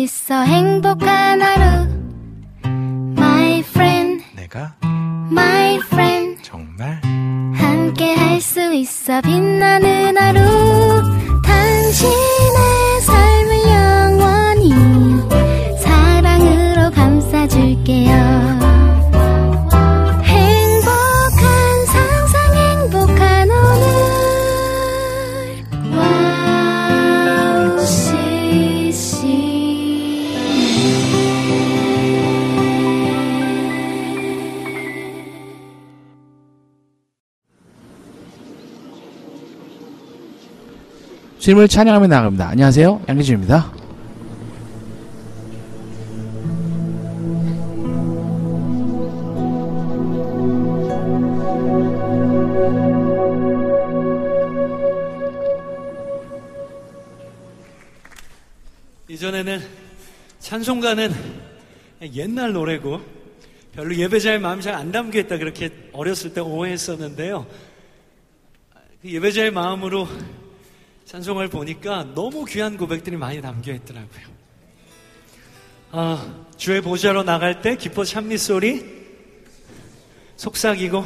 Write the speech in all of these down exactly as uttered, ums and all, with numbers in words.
있어 행복한 하루 My friend 내가 My friend 정말 함께 할 수 있어 빛나는 하루 당신의 삶을 영원히 사랑으로 감싸줄게요 행복한 상상 행복한 오늘 와우 씨씨 주님을 찬양하며 나갑니다. 안녕하세요, 양기준입니다. 이전에는 찬송가는 옛날 노래고 별로 예배자의 마음이 잘 안 담겨있다 그렇게 어렸을 때 오해했었는데요. 그 예배자의 마음으로 찬송을 보니까 너무 귀한 고백들이 많이 담겨있더라고요. 아, 주의 보좌로 나갈 때 기뻐 찬미소리 속삭이고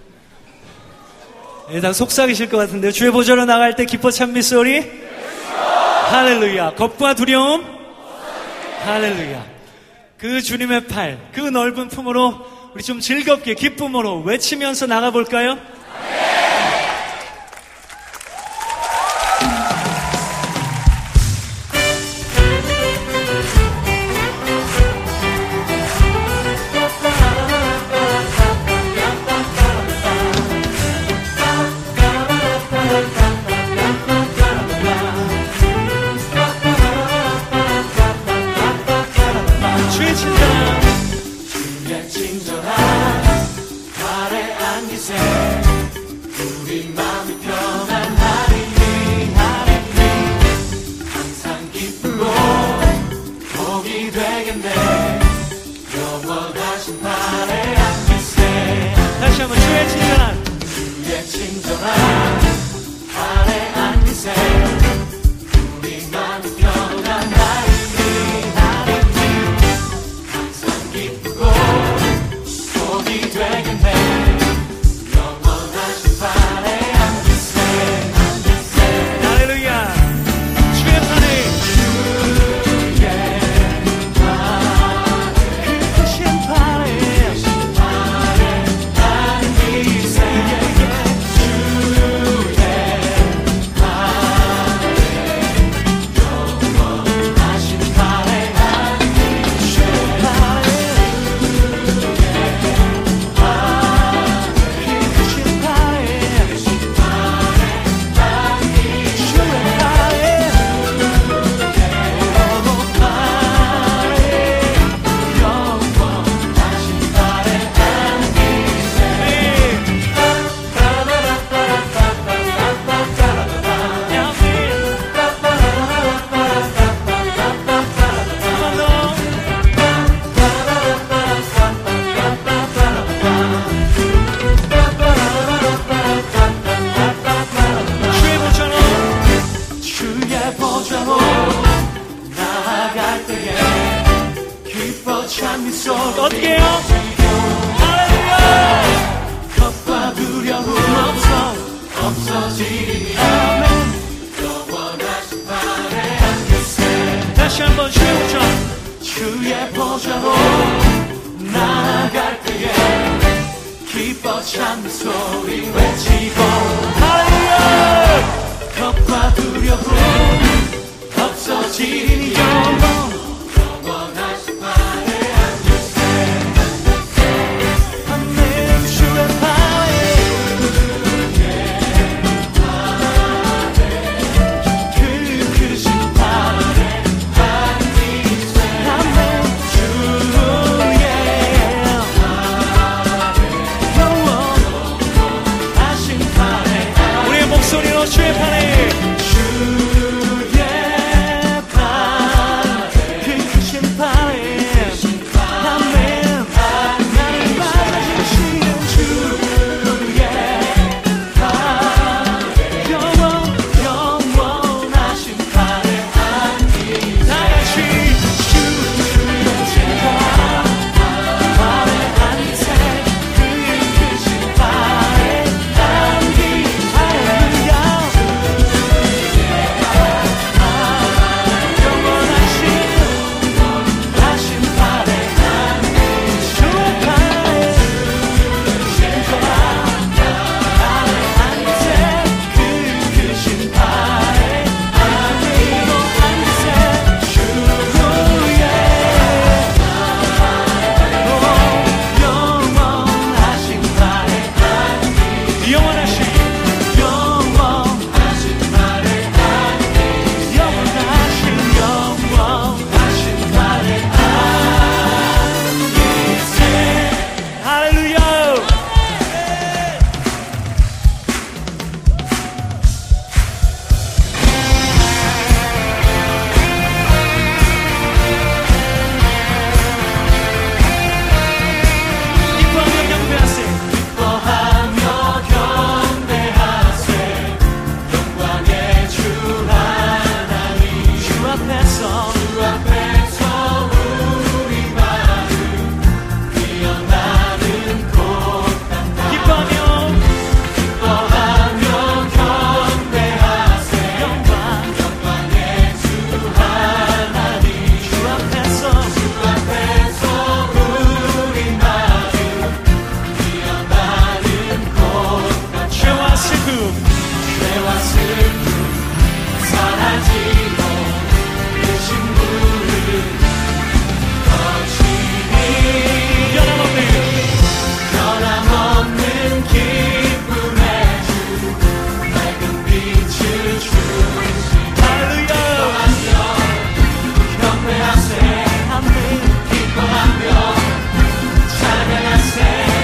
일단 속삭이실 것 같은데요. 주의 보좌로 나갈 때 기뻐 찬미소리 할렐루야. 겁과 두려움 할렐루야. 그 주님의 팔, 그 넓은 품으로 우리 좀 즐겁게 기쁨으로 외치면서 나가볼까요? 죄와 슬픔 사라지고 그 신부를 거치니 변함없는 변함없는 기쁨의 주 밝은 빛을 주시 할렐루야 경배하세 기뻐하며 찬양하세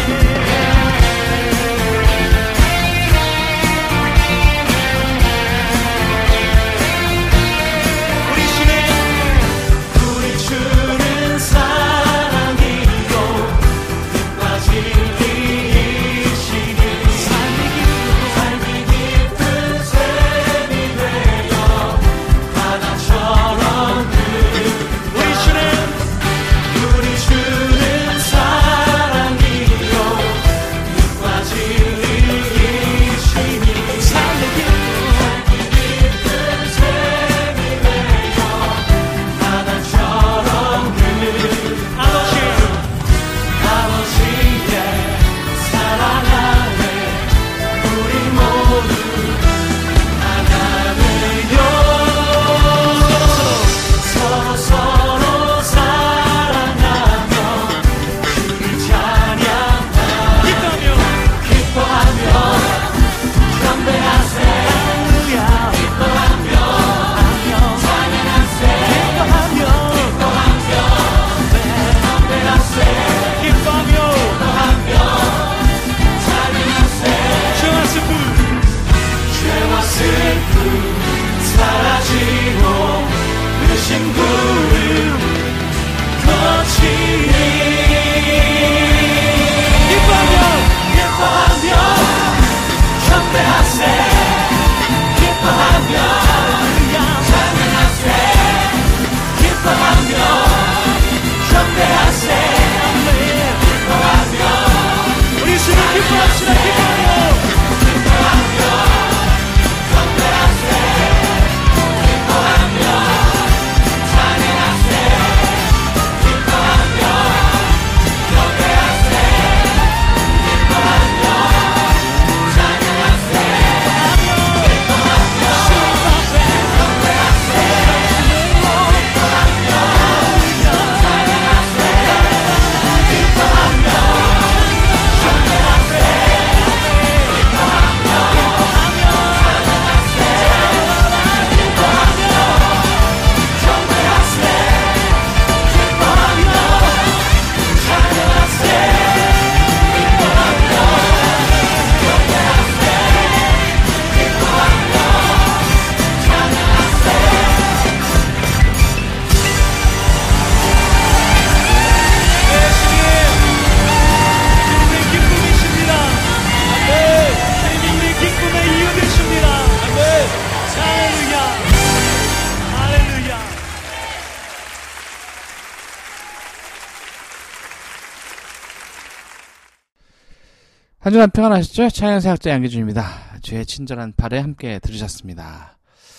한 주간 평안하셨죠? 차영사학자 양기준입니다. 주의 친절한 발에 함께 들으셨습니다.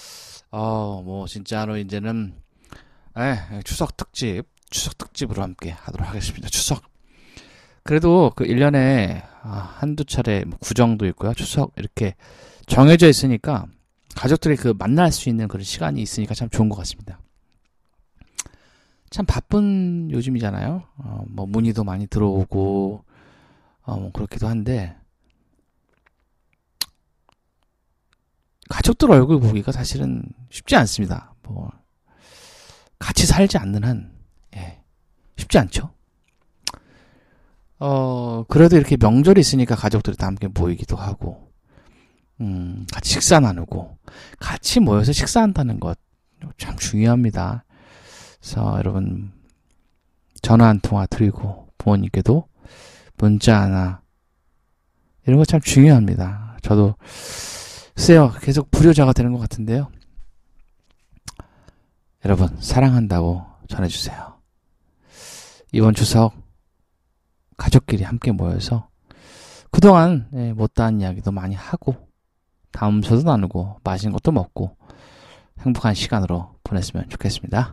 어, 뭐, 진짜로 이제는, 에, 추석 특집, 추석 특집으로 함께 하도록 하겠습니다. 추석. 그래도 그 일 년에 한두 차례 구정도 있고요. 추석 이렇게 정해져 있으니까 가족들이 그 만날 수 있는 그런 시간이 있으니까 참 좋은 것 같습니다. 참 바쁜 요즘이잖아요. 어, 뭐 문의도 많이 들어오고, 어, 뭐 그렇기도 한데 가족들 얼굴 보기가 사실은 쉽지 않습니다. 뭐 같이 살지 않는 한 예, 쉽지 않죠. 어 그래도 이렇게 명절이 있으니까 가족들이 다 함께 모이기도 하고, 음 같이 식사 나누고 같이 모여서 식사한다는 것 참 중요합니다. 그래서 여러분 전화 한 통화 드리고 부모님께도 문자 하나 이런 거 참 중요합니다. 저도 글쎄요 계속 불효자가 되는 것 같은데요. 여러분 사랑한다고 전해주세요. 이번 추석 가족끼리 함께 모여서 그동안 예, 못다한 이야기도 많이 하고 담소도 나누고 맛있는 것도 먹고 행복한 시간으로 보냈으면 좋겠습니다.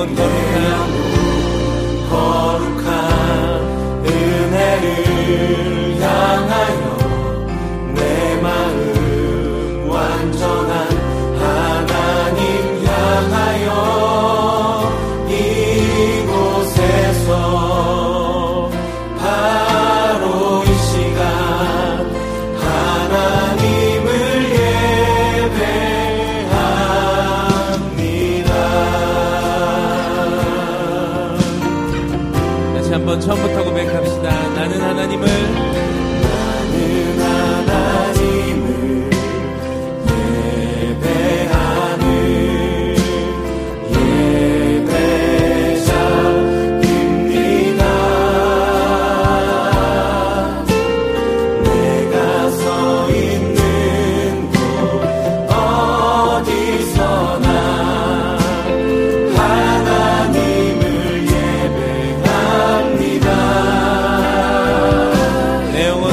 한번 처음부터 고백합시다. 나는 하나님을 나는 하나님을 예배하는 예배자입니다. 내가 서 있는 곳 어디서나 하나님을 예배합니다. 내 영혼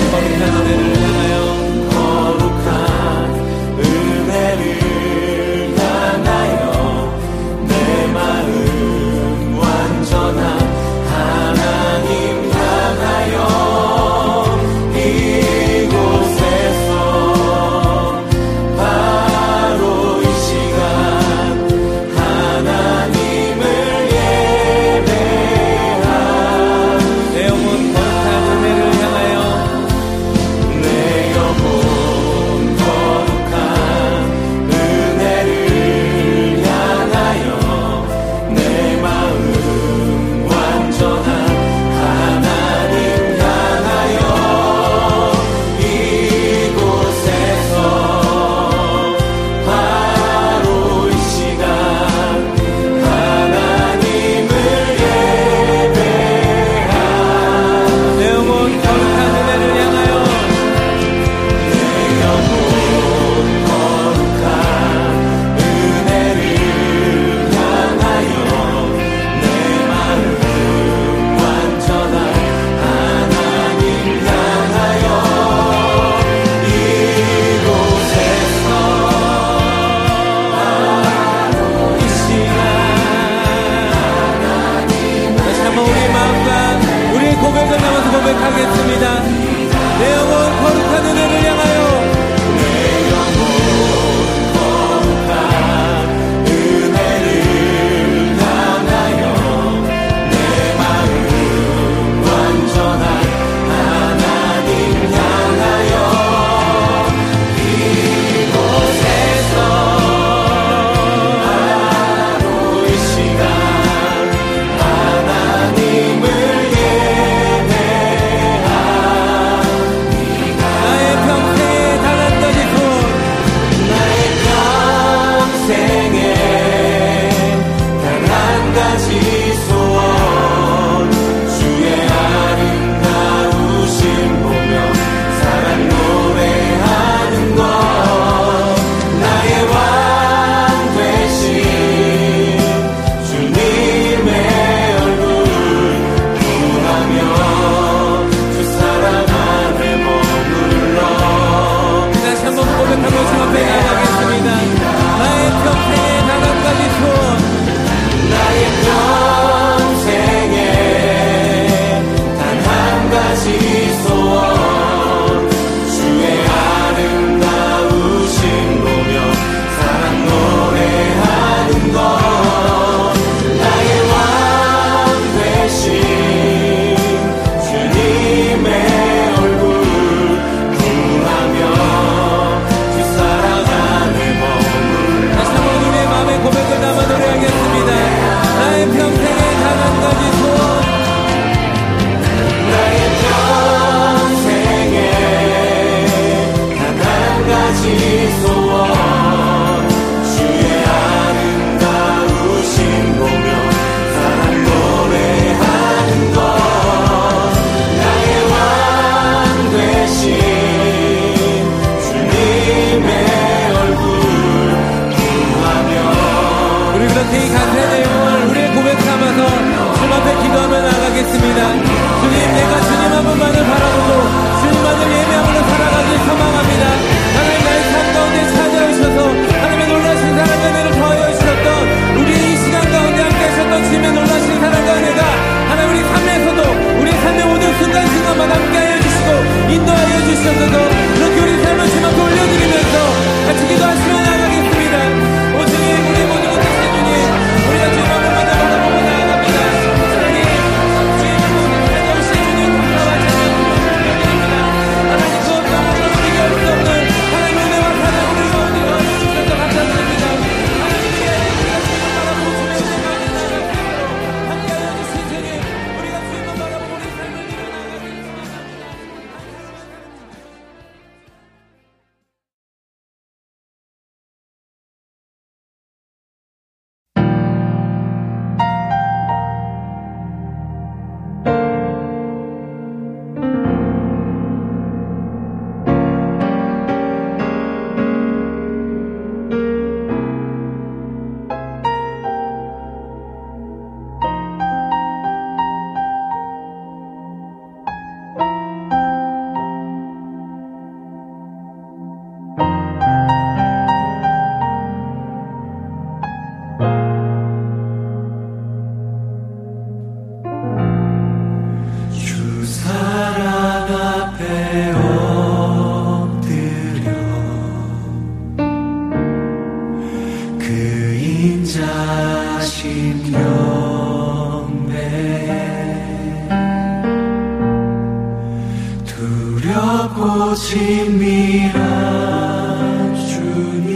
친밀한 주님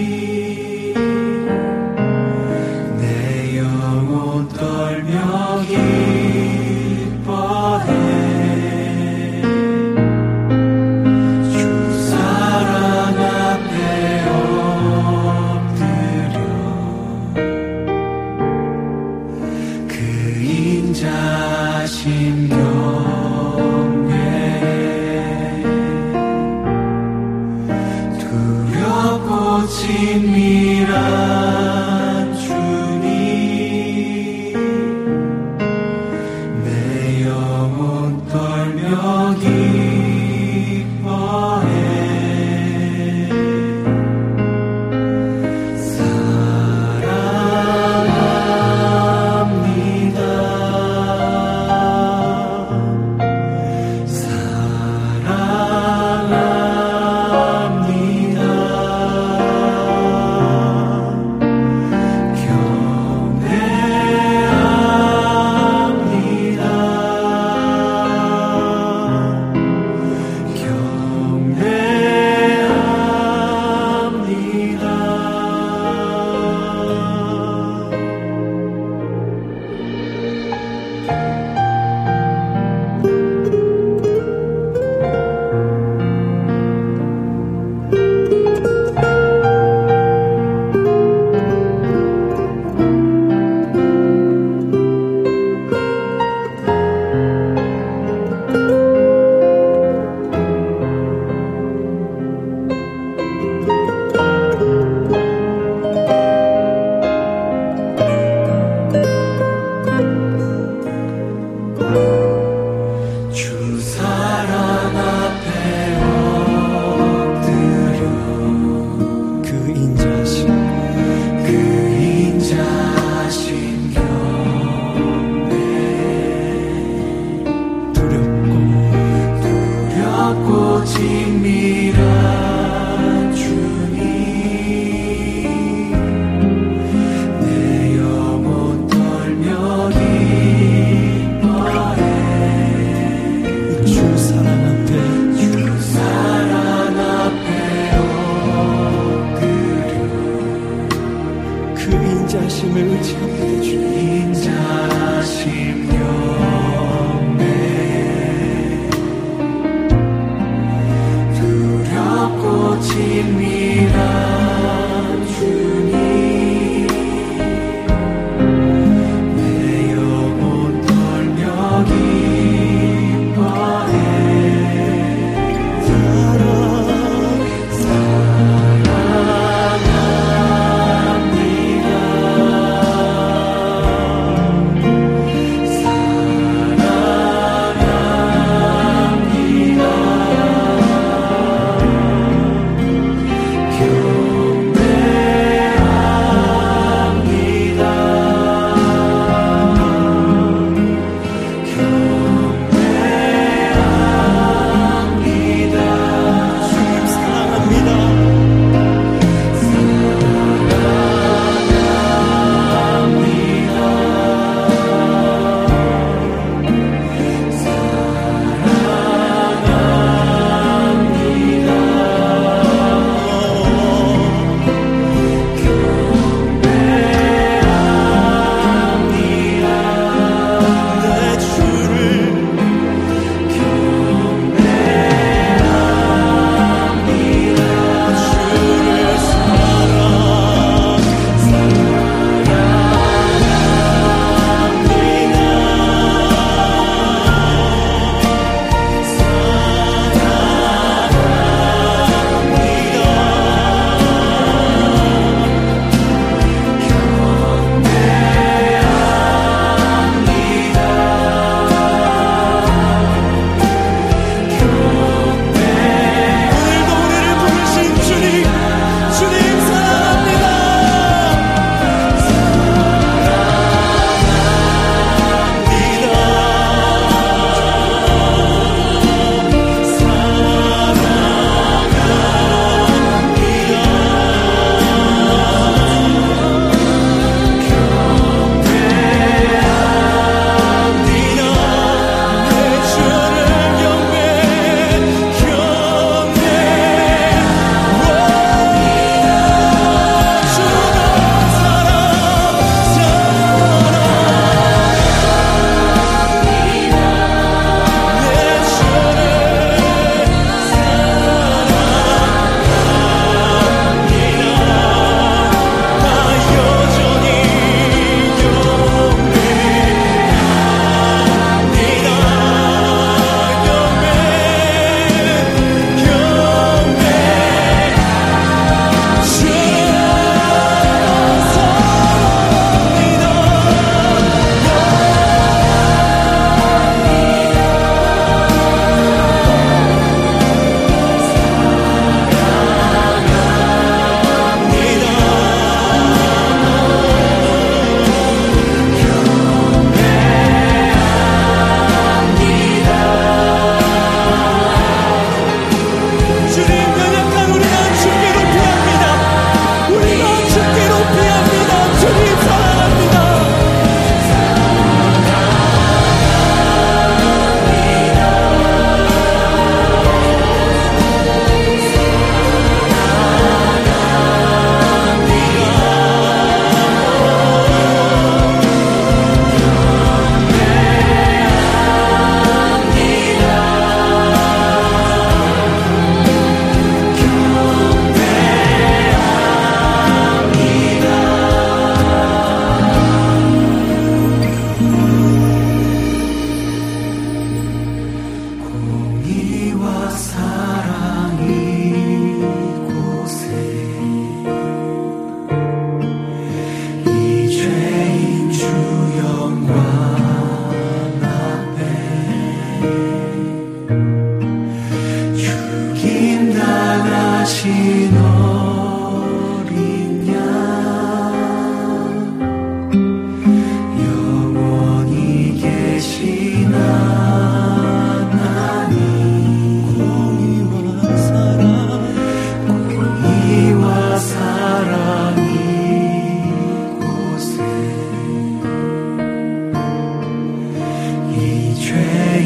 내 영혼 떨며 기뻐해 주 사랑 앞에 엎드려 그 인자심 친밀한 주님 내 영혼 떨며 기뻐해 사랑합니다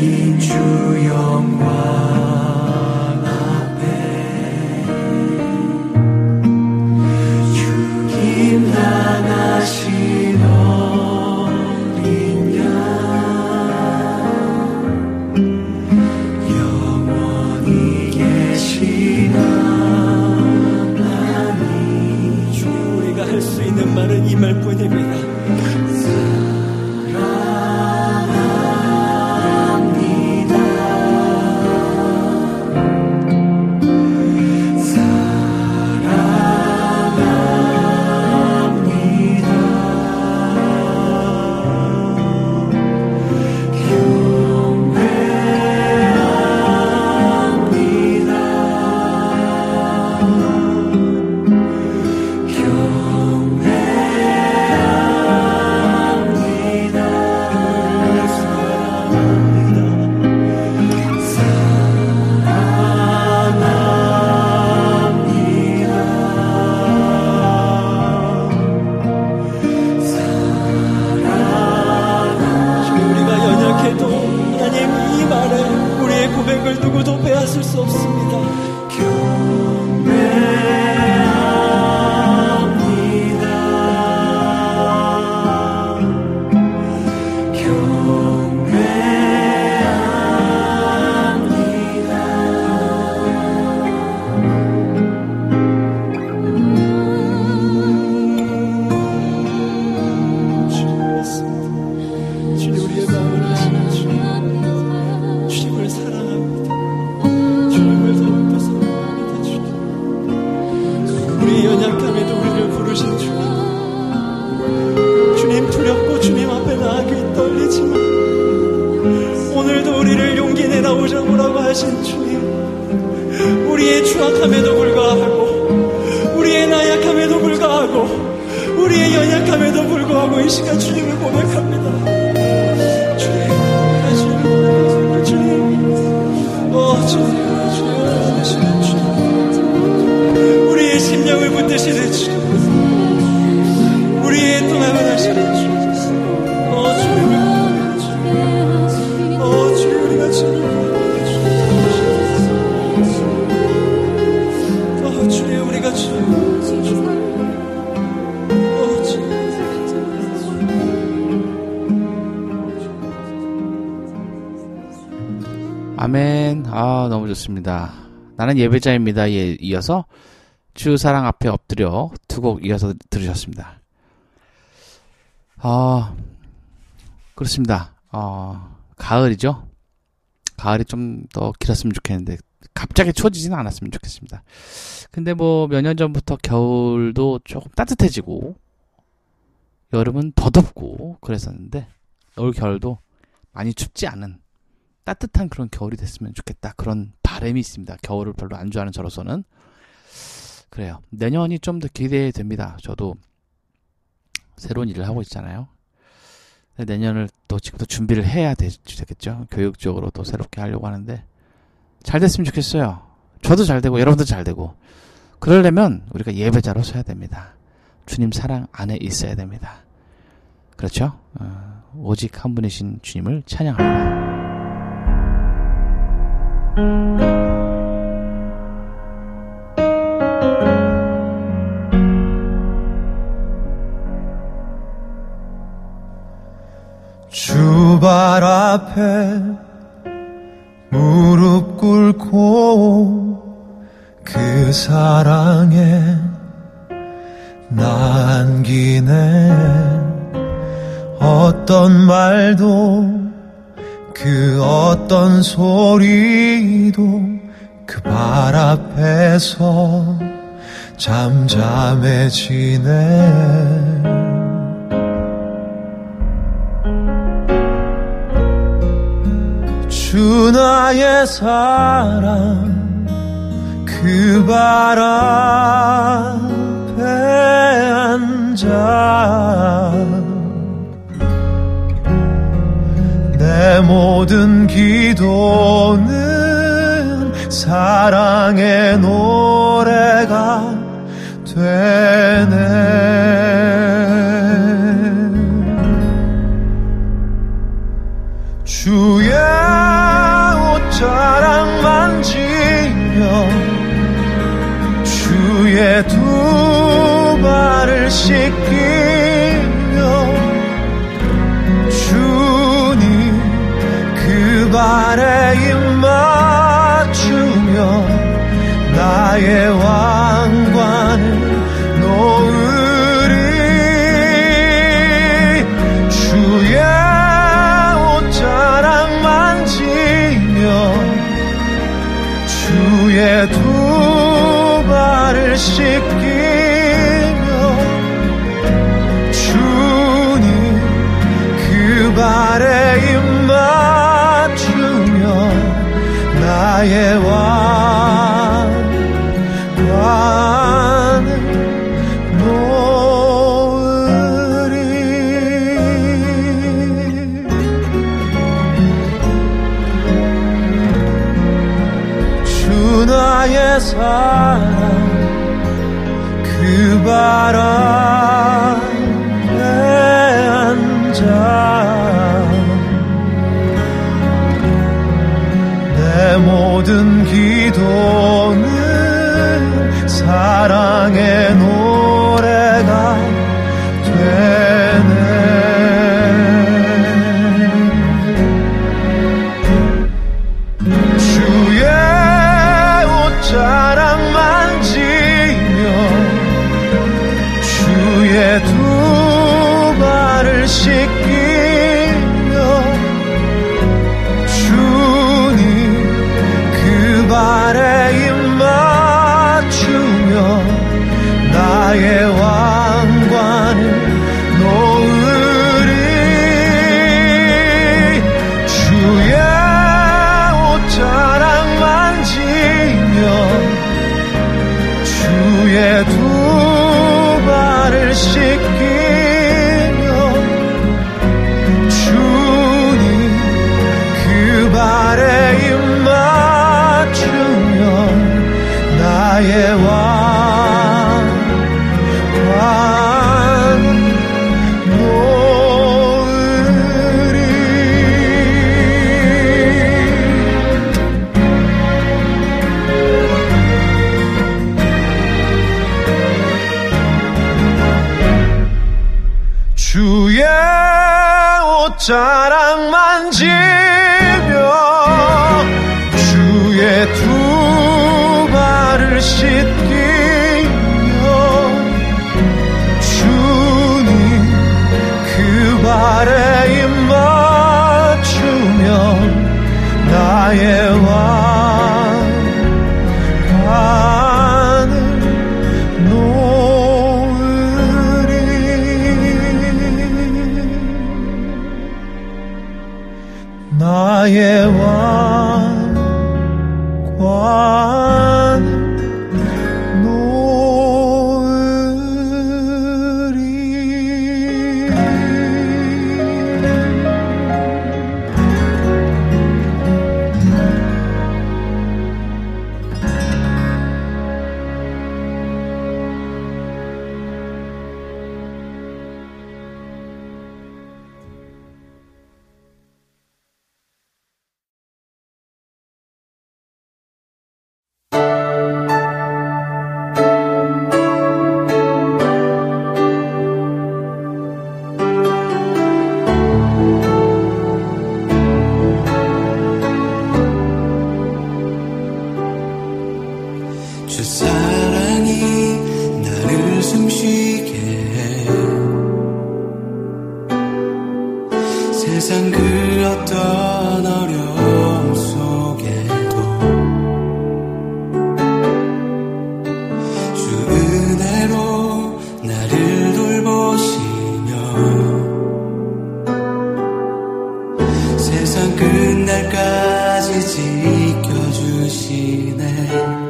주신 주 영광 앞에 죽임 당하신 어린 양 영원히 계신 하나님. 주 우리가 할 수 있는 말은 이 말뿐입니다. 아멘. 아, 너무 좋습니다. 나는 예배자입니다에 이어서 주 사랑 앞에 엎드려 두 곡 이어서 들으셨습니다. 아, 그렇습니다. 어, 가을이죠. 가을이 좀 더 길었으면 좋겠는데 갑자기 추워지지는 않았으면 좋겠습니다. 근데 뭐 몇 년 전부터 겨울도 조금 따뜻해지고 여름은 더 덥고 그랬었는데 올 겨울도 많이 춥지 않은 따뜻한 그런 겨울이 됐으면 좋겠다. 그런 바람이 있습니다. 겨울을 별로 안 좋아하는 저로서는. 그래요. 내년이 좀 더 기대됩니다. 저도 새로운 일을 하고 있잖아요. 내년을 또 지금부터 준비를 해야 되겠죠. 교육적으로 또 새롭게 하려고 하는데 잘 됐으면 좋겠어요. 저도 잘 되고 여러분도 잘 되고. 그러려면 우리가 예배자로 서야 됩니다. 주님 사랑 안에 있어야 됩니다. 그렇죠? 어, 오직 한 분이신 주님을 찬양합니다. 주 발 앞에 무릎 꿇고 그 사랑에 나 안기네. 어떤 말도 그 어떤 소리도 그 발 앞에서 잠잠해지네. 주 나의 사랑 그 발 앞에 앉아 내 모든 기도는 사랑의 노래가 되네. 주의 옷자락 만지며 주의 두 발을 씻기며 주님 그 발에 입 맞추며 나의 왕관을 놓으리. 주의 옷자락 만지며 주의 두 발을 씻기며 주님 그 발에 입 맞추며 나의 왕관을 놓으리. 주 나의 사랑 그 발 앞에 앉아 내 모든 기도는 사랑의 노래가 되네. 주의 옷자락 만지며 주의 두 발을 씻기며 주님 그 발에 입 맞추며 나의 왕관을 놓으리. 주의 옷자락 만지며 주의 두 발을 씻기며 주님 그 발에 입 맞추며 나의 왕관을 놓으리. 주의 옷자락 만지며 주의 두 발을 씻기며 주님 그 발에 입 맞추며 나의 왕관을 놓으리. 나의 왕관을 놓으리. 주 사랑이 나를 숨쉬게 해. 세상 그 어떤 어려움 속에도 주 은혜로 나를 돌보시며 세상 끝날까지 지켜주시네.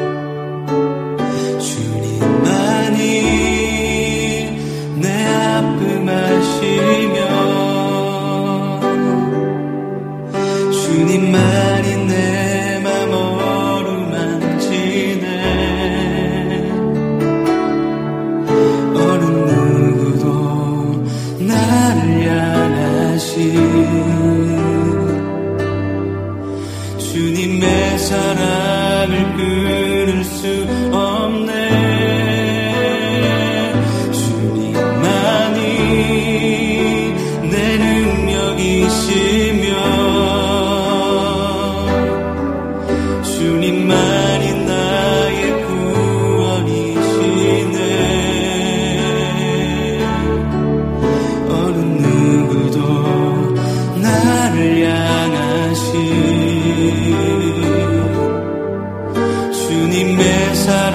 주님만이 내 맘 어루만지네. 어느 누구도 나를 향하신 사랑을 끊을 수 없네. 주님만이 내 능력이시며 주님만이 나의 구원이시네. 어느 누구도 나를 향하신 주님의 사랑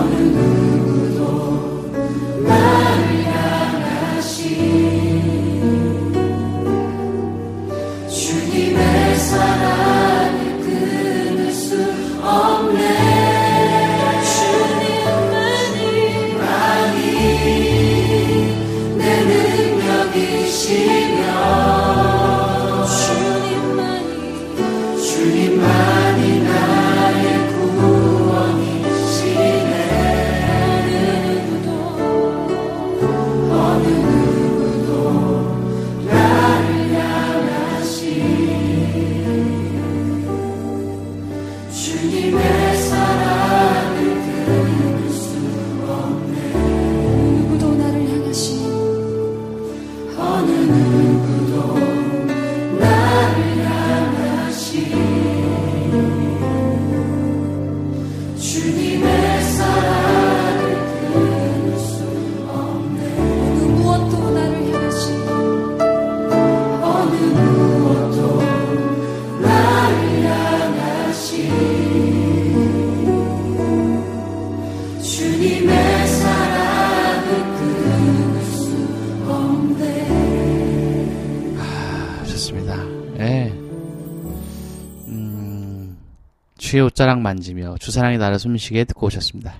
주의 옷자락 만지며 주사랑이 나를 숨쉬게 듣고 오셨습니다.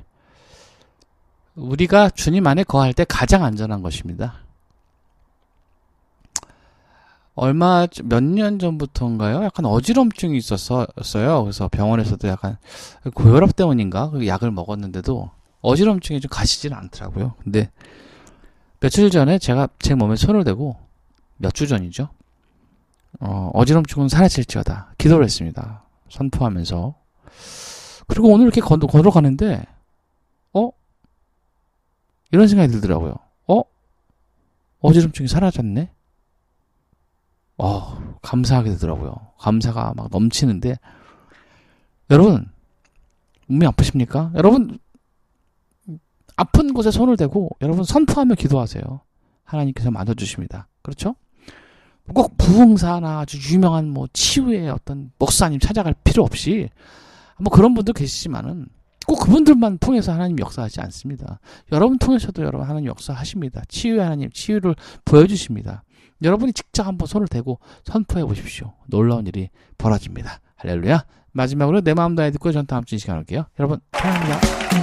우리가 주님 안에 거할 때 가장 안전한 것입니다. 얼마 몇 년 전부터인가요? 약간 어지럼증이 있었어요. 그래서 병원에서도 약간 고혈압 때문인가 약을 먹었는데도 어지럼증이 좀 가시지는 않더라고요. 근데 며칠 전에 제가 제 몸에 손을 대고 몇 주 전이죠. 어, 어지럼증은 사라질지어다 기도를 했습니다. 선포하면서. 그리고 오늘 이렇게 걸어, 걸어가는데 어? 이런 생각이 들더라고요. 어? 어지럼증이 사라졌네? 어, 감사하게 되더라고요. 감사가 막 넘치는데 여러분 몸이 아프십니까? 여러분 아픈 곳에 손을 대고 여러분 선포하며 기도하세요. 하나님께서 만져주십니다. 그렇죠? 꼭 부흥사나 아주 유명한 뭐 치유의 어떤 목사님 찾아갈 필요 없이 뭐 그런 분들 계시지만은 꼭 그분들만 통해서 하나님 역사하지 않습니다. 여러분 통해서도 여러분 하나님 역사하십니다. 치유의 하나님 치유를 보여주십니다. 여러분이 직접 한번 손을 대고 선포해 보십시오. 놀라운 일이 벌어집니다. 할렐루야. 마지막으로 내 마음 다해 듣고 전 다음 주 이 시간 올게요. 여러분 사랑합니다.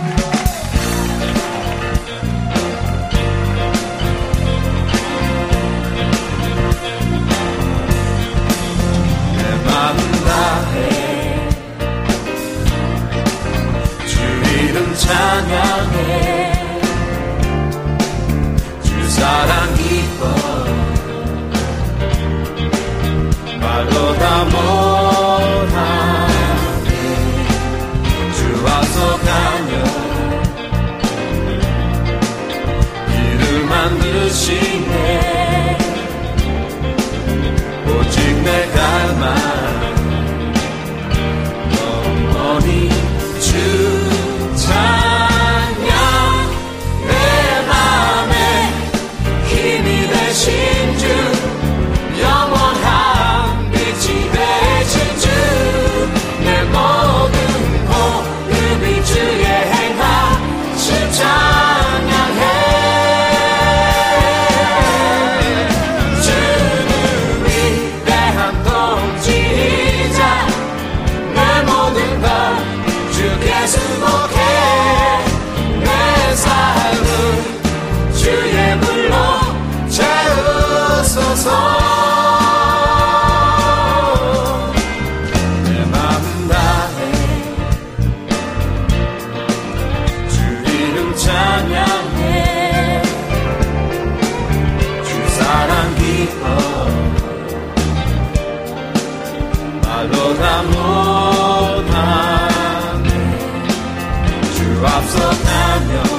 찬양해 주 사랑 기뻐 말로 다 못하네 주 앞서 가며 길을 만드시네 오직 내 갈망 영원히 주 찬양 내 맘에 힘이 되신 주 영원한 빛이 되신 주 내 모든 호흡이 주의 행하심 찬양해 주는 위대한 통치자 내 모든 것 주께 수복해 주의 불로 채우소서 내 마음 다해 주 이름 찬양해 주 사랑 기뻐 말로 다 못하네 주 앞서 가며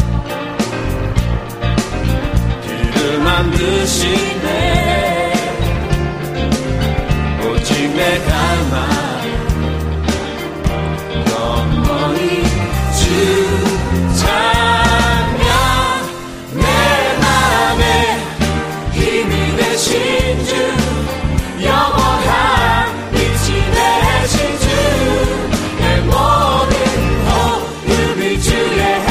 만드시네 오직 내 갈망 영원히 주 찬양 내 맘에 힘이 되신 주 영원한 빛이 되신 주 내 모든 호흡이 주의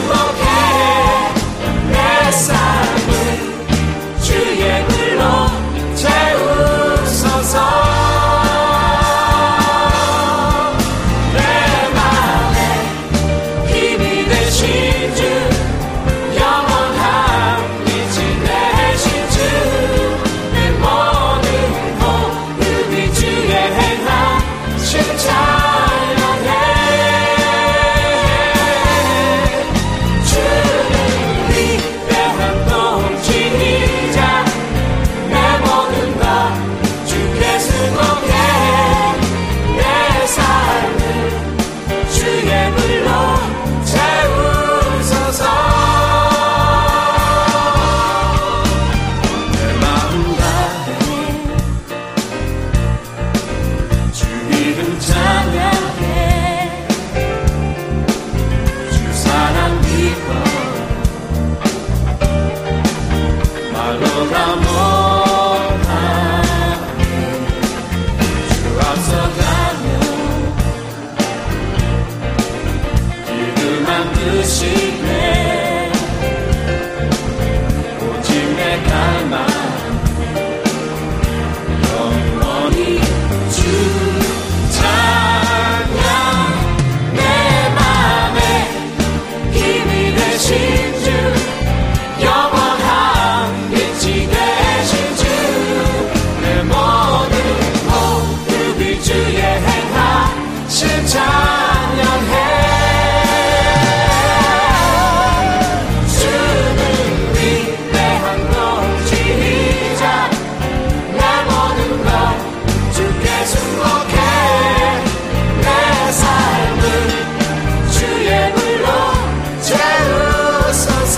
승복해 내 삶을 주의 불로 채우소서. 내 맘에 힘이 되신 주 영원한 빛이 되신 주 내 모든 호흡이 주의 행하심 찬양해. 주는 위대한 통치자 내 모든 것 주께 승복해 내 삶을 주의 불로 채우소서. 내 마음 다해 주 이름 찬양해. 주 사랑 기뻐 말로 다 못하네. 주 앞서가며 기름한 듯이네. 오직 내 갈망 영원히 주 찬양. 내 맘에 힘이 되신 주 영원한 빛이 되신 주 내 모든 호흡이 주의 행하심 찬양해. 주는 위대한 통치자 내 모든 것 주께 승복해 내 삶을 주의 불로 채우소서.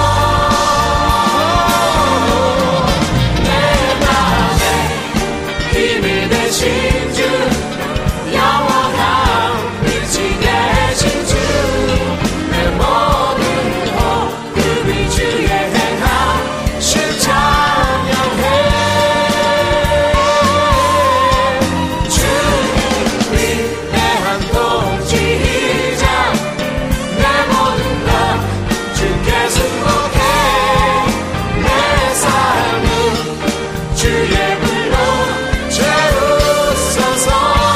내 맘에 힘이 되신 주 영원한 빛이 되신 주 내 모든 호흡이 주의 행하심 찬양해. 주는 위대한 통치자 내 모든 것 주께 승복해 내 삶을 주의 불로 채우소서.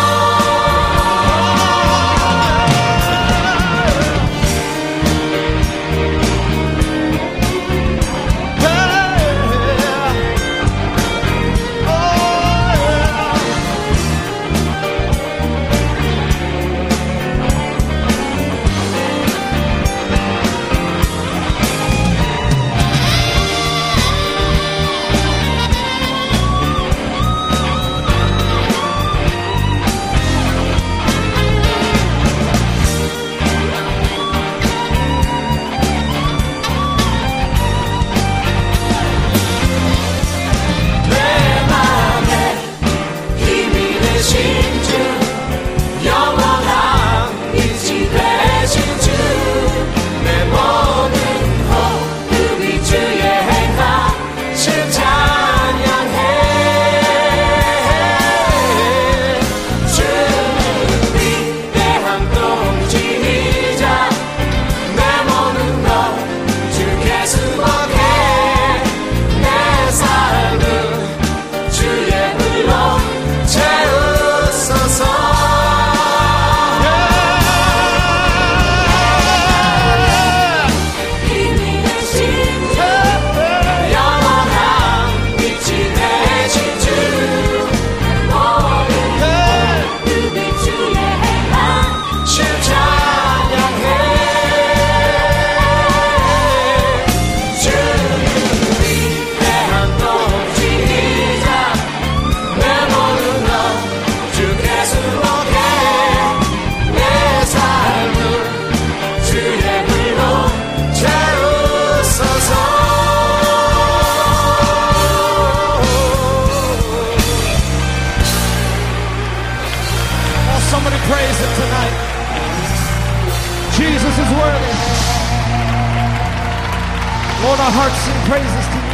내 맘에 힘이 되신 주 영원한 빛이 되신 주 내 모든 호흡이 주의 행하심 찬양해. 주는 위대한 통치자 내 모든 것 주께 승복해 내 삶을 주의 불로 채우소서. 힘이 되신 주 영원한 빛이 되신 주 모든 호흡이 주의 행하심 찬양해. 주는 위대한 통치자 내 모든 것 주께 승복해 내 삶을 주의 불로 채우소서. Oh, somebody praise him tonight. Jesus is worthy. Lord, our hearts sing praises to you.